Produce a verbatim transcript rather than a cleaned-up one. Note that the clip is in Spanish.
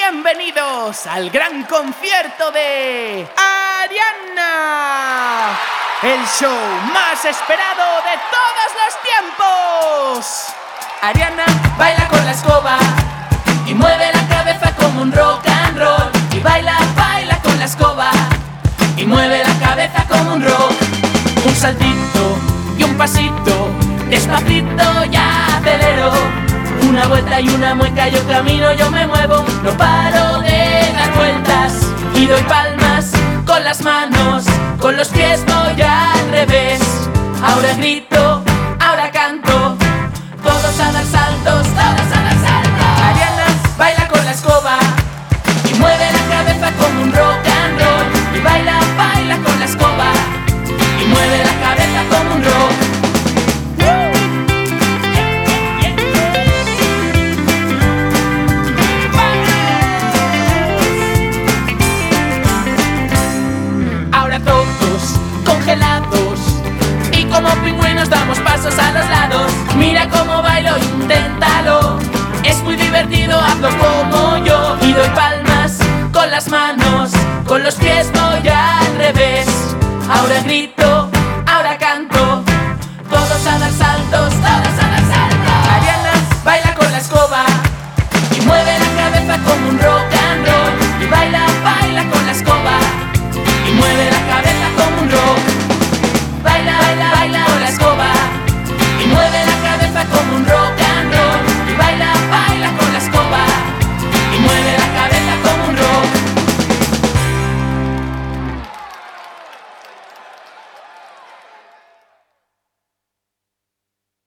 Bienvenidos al gran concierto de Ariana, el show más esperado de todos los tiempos. Ariana baila con la escoba y mueve la cabeza como un rock and roll. Y baila, baila con la escoba y mueve la cabeza como un rock. Un saltito y un pasito, despacito ya acelero. Una vuelta y una mueca, yo camino, yo me muevo. No paro de dar vueltas y doy palmas con las manos, con los pies voy al revés. Ahora grito, ahora canto, todos a dar saltos.